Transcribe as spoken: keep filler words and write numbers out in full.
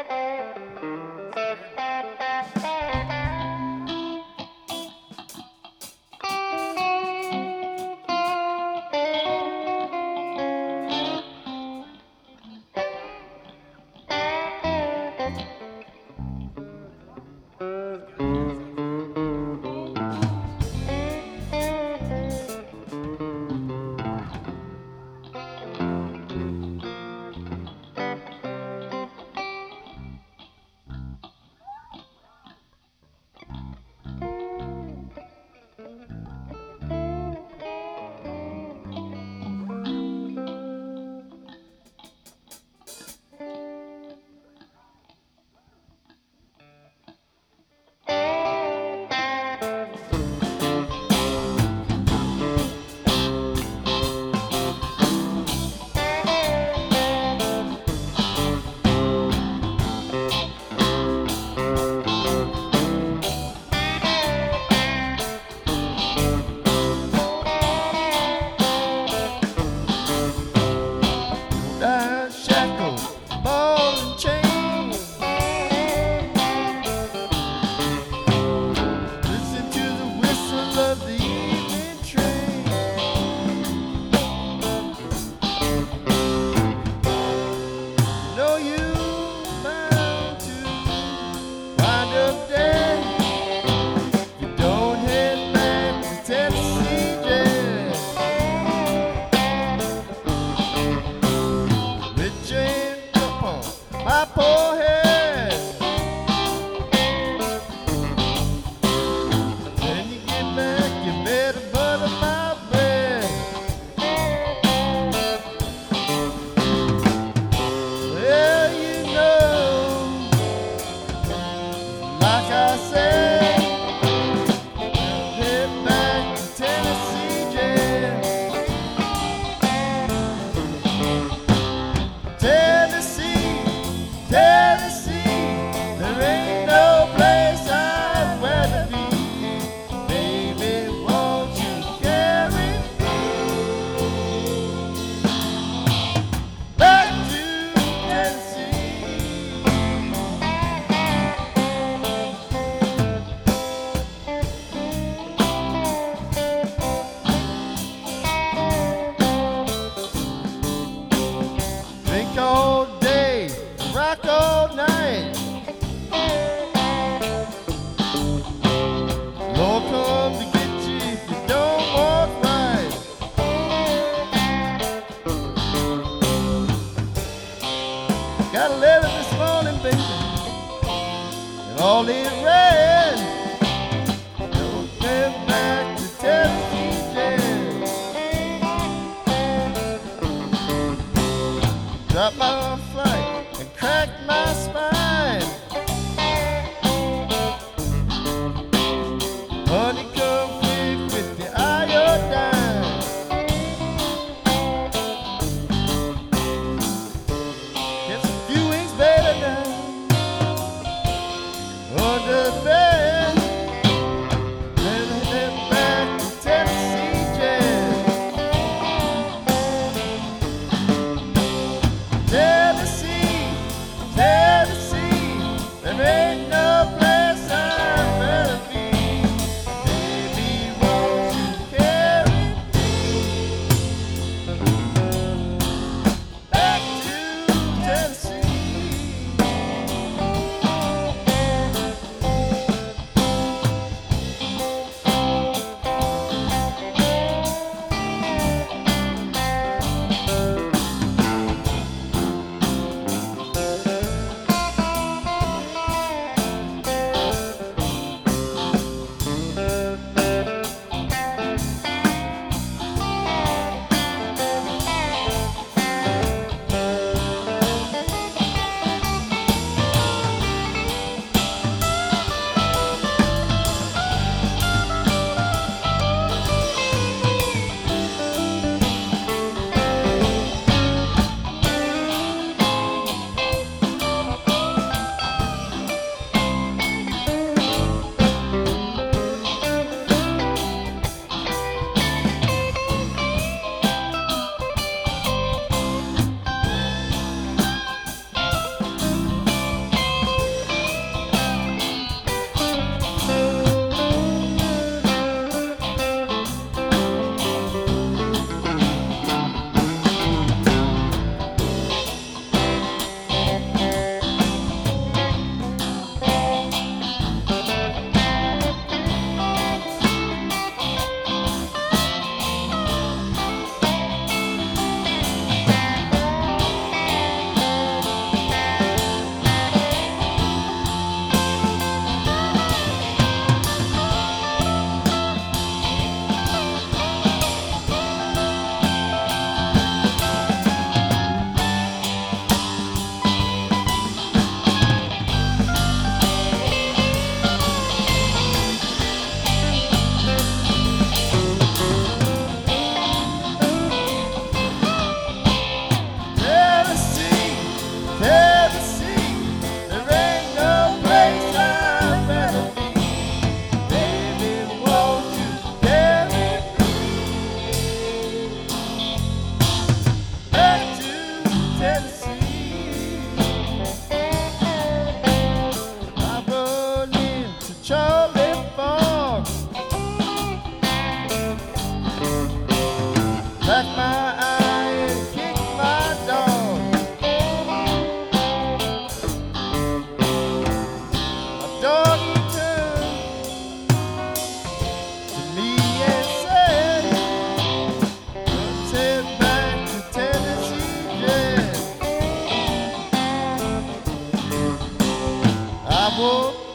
My poor head. When you get back, you better butter my bread. Well, you know, like I said, head back to Tennessee jail. Tennessee, Tennessee, there ain't no place I'd rather be. Baby, won't you carry me back to Tennessee? Drink all day, rock all night. Lord come to get you if you don't walk right. Got a letter this morning, baby, and all it read: don't head back to Tennessee jail. Drop my flight and crack my spine. Honey, come quick with the iodine. Get some few wings better now. Under the bed, then head back to Tennessee jail. Tennessee, Tennessee. Bible.